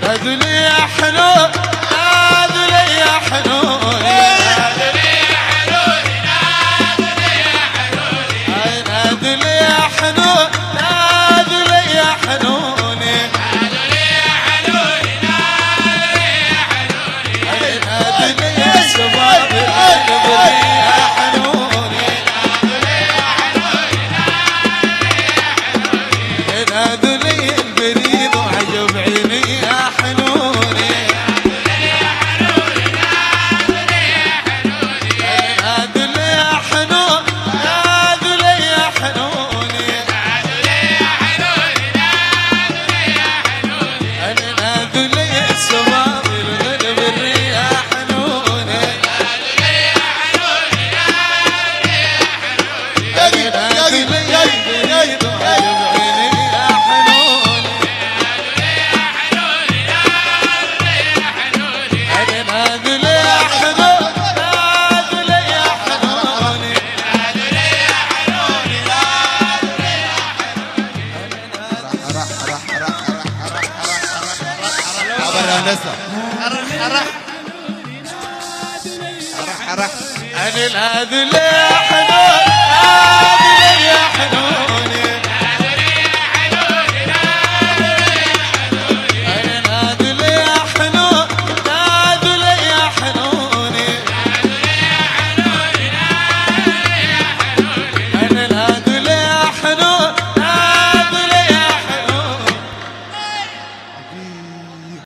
هذولي يا حنون هذولي يا حنون هذولي يا حنون هذولي يا حنون هذولي يا حنون هذولي يا شباب القلب يا حنون هذولي البريد وعجب عيني يا حنون هذولي يا حنون هذولي يا حنون هذولي الشباب القلب يا حنون هذولي البريد وعجب عيني يا حنون هذولي يا حنون هذولي يا حنون هذولي يا حنون